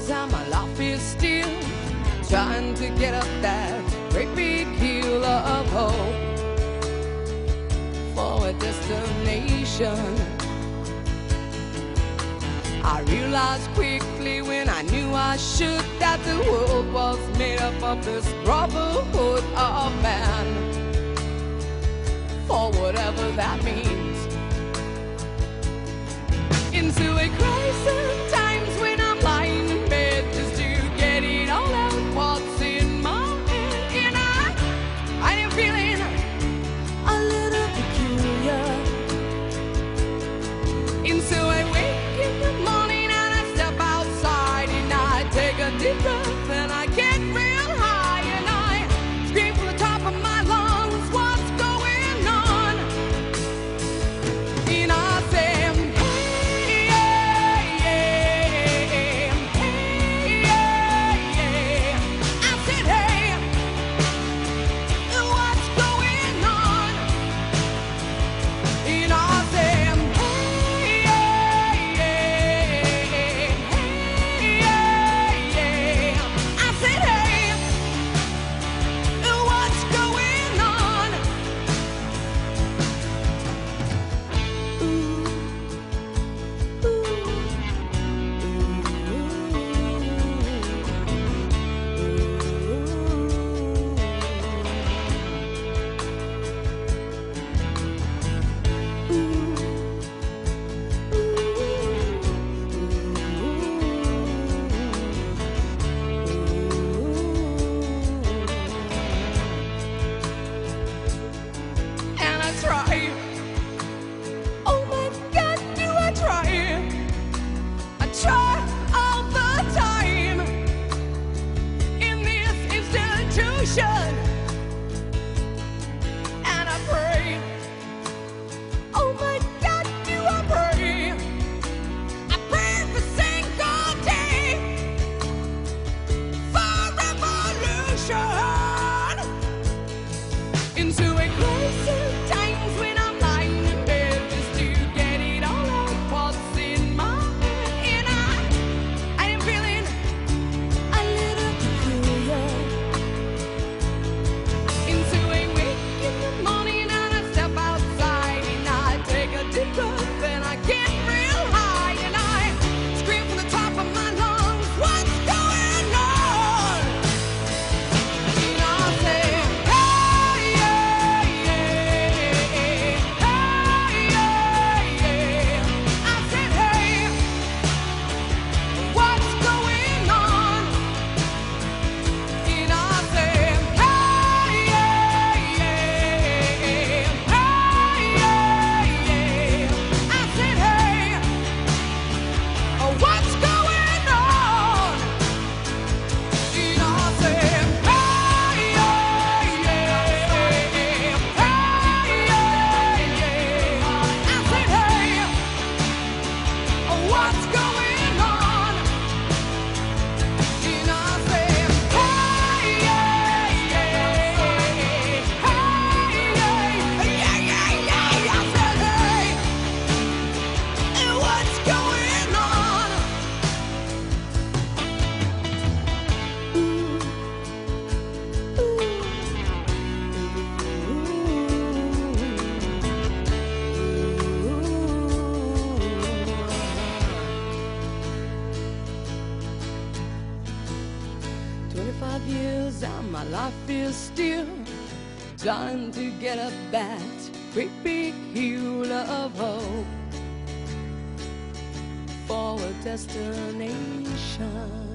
years and my life is still trying to get up that great big hill of hope for a destination. I realized quickly when I knew I should that the world was made up of this brotherhood of man, for whatever that means. Into a crisis times when I'm lying in bed just to get it all out what's in my head. And I am feeling a little peculiar. And so I wake in the morning and I step outside and I take a deep breath and I get real high and I scream from the top of my lungs, what's going on? And I say, and I pray, oh my God, do I pray? I pray every single day for revolution. Into a crisis times when I'm lying in bed just to get it all out what's in my head. And I am feeling a little peculiar. Into a wake in the morning and I step outside and I take a deep breath and I get real high and I scream from the top of my lungs, what's going on? And I say, hey, yeah, yeah, hey, yeah, yeah. I said, hey, what's going on? And I say, what's going on? And I said, hey, yeah, yeah, hey, yeah, yeah. I said, hey, what's going on? And I said, hey, yeah, yeah, hey, yeah, yeah, yeah. I said, hey, what's going on? Years and my life is still trying to get up that great big hill of hope for a destination.